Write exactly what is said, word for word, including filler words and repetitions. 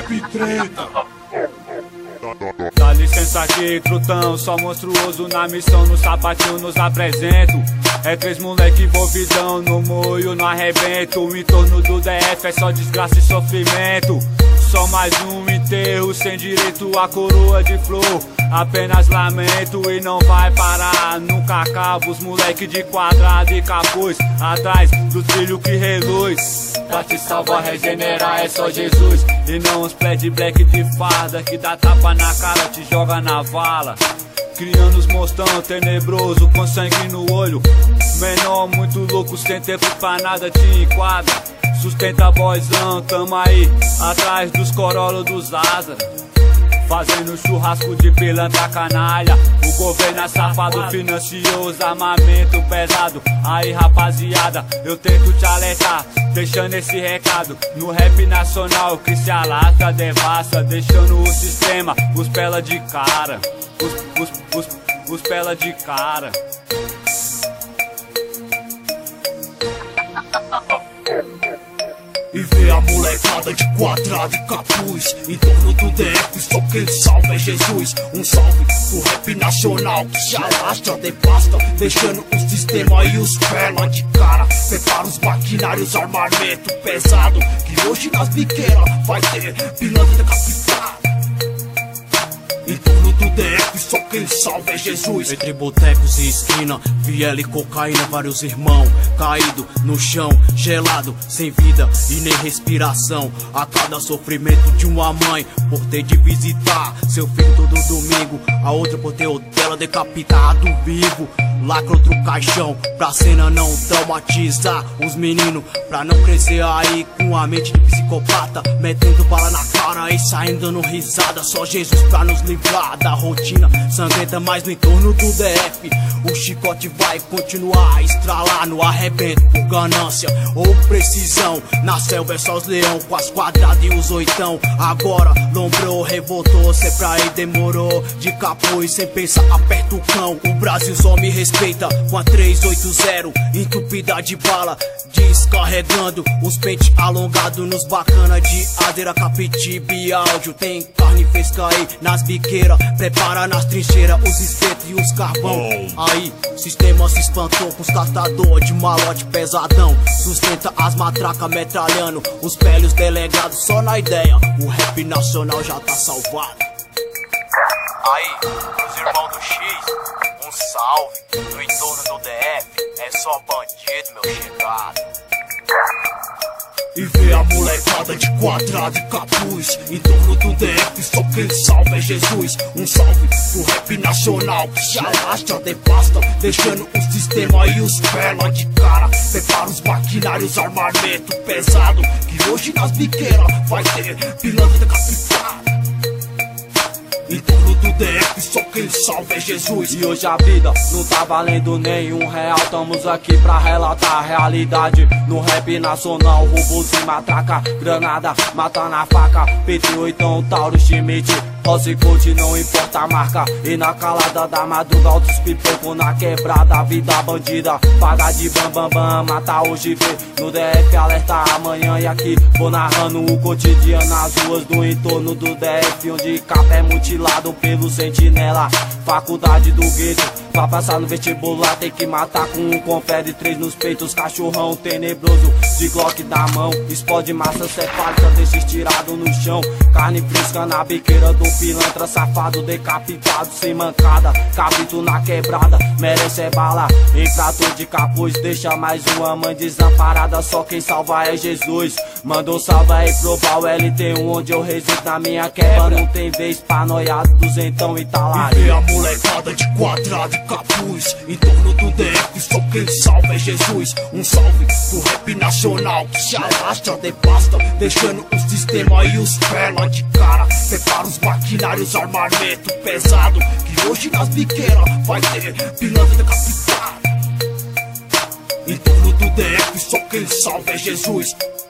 rap treta. Dá licença aqui, trutão, só monstruoso na missão, no sapatinho nos apresento. É três moleque envolvidão, no moio, no arrebento. O entorno do D F é só desgraça e sofrimento. Só mais um enterro, sem direito à coroa de flor. Apenas lamento e não vai parar, nunca acaba. Os moleque de quadrado e capuz, atrás do trilho que reluz. Pra te salvar, regenerar é só Jesus, e não uns pé de black de farda que dá tapa na cara, te joga na vala. Criando os monstrão tenebroso, com sangue no olho. Menor muito louco, sem tempo pra nada te enquadra. Sustenta boizão, tamo aí, atrás dos corolos dos asa. Fazendo churrasco de pilantra canalha. O governo é safado, financiou os armamento pesado. Aí rapaziada, eu tento te alertar, deixando esse recado. No rap nacional que se alastra, devasta, deixando o sistema, os pela de cara. Os, os, os, os pela de cara. E vê a molecada de quadrado e capuz em torno do D F, só quem salva é Jesus. Um salve pro rap nacional que se alastra, devasta, deixando o sistema e os pela de cara. Prepara os maquinários, armamento pesado, que hoje nas biqueiras vai ter pilantra decapitada. Em torno do D F, só quem salva é Jesus. Entre botecos e esquina, viela e cocaína, vários irmãos caído no chão, gelado, sem vida e nem respiração. A cada sofrimento de uma mãe por ter de visitar seu filho todo domingo, a outra por ter o dela decapitado vivo. Lacra outro caixão pra cena não traumatizar os meninos, pra não crescer aí com a mente de psicopata, metendo bala na cara e saindo dando risada. Só Jesus pra nos livrar da rotina sangrenta, mas no entorno do D F o chicote vai continuar a estralar no arrebento por ganância ou precisão. Na selva é só os leão com as quadradas e os oitão. Agora lombrou, revoltou, cê pra aí demorou. De capuz sem pensar aperta o cão. O Brasil só me respeita com a trezentos e oitenta, entupida de bala, descarregando os pentes alongados nos bacana de adeira, capitiba e áudio. Tem carne fresca aí nas biqueiras, prepara nas trincheiras os espetos e os carvão. Aí, sistema se espantou com os catador de malote pesadão. Sustenta as matracas metralhando os velhos delegados só na ideia. O rap nacional já tá salvado. Aí, os irmãos do X, um salve. No entorno do D F é só bandido, meu chegado. E vê a molecada de quadrado e capuz em torno do D F, só quem salva é Jesus. Um salve pro rap nacional que se alastra, devasta, deixando o sistema e os pela de cara. Prepara os maquinários, armamento pesado, que hoje nas biqueiras vai ter pilantra decapitada. Em torno do D F, só quem salva é Jesus. E hoje a vida não tá valendo nenhum real. Estamos aqui pra relatar a realidade. No rap nacional, roubos e matraca, granada, mata na faca, P T oito, Tauro, Schmidt, Rose Coach, não importa a marca. E na calada da madruga, altos pipocos na quebrada. A vida bandida, paga de bam bam bam, mata hoje, vê no D F, alerta amanhã. E aqui vou narrando o cotidiano nas ruas do entorno do D F, onde capa é mutilado pelo sentinela. Faculdade do gueto, pra passar no vestibular tem que matar com um confere, três nos peitos, cachorrão tenebroso de Glock na mão. Explode massa cefálica, deixa estirado no chão. Carne fresca na biqueira do pilantra safado, decapitado sem mancada. Cabrito na quebrada, merece é bala. Em prato de capuz, deixa mais uma mãe desamparada. Só quem salva é Jesus. Mandou salva aí pro Val L T um, onde eu resido na minha quebra. Não tem vez pra noiado, duzentão e talarico. E vê a molecada de quadrado e capuz em torno do D F, só quem salva é Jesus. Um salve pro rap nacional que se alastra, devasta, deixando o sistema e os pela de cara. Prepara os maquinários, armamento pesado, que hoje nas biqueiras vai ter pilantra decapitada. Em torno do D F, só quem salva é Jesus.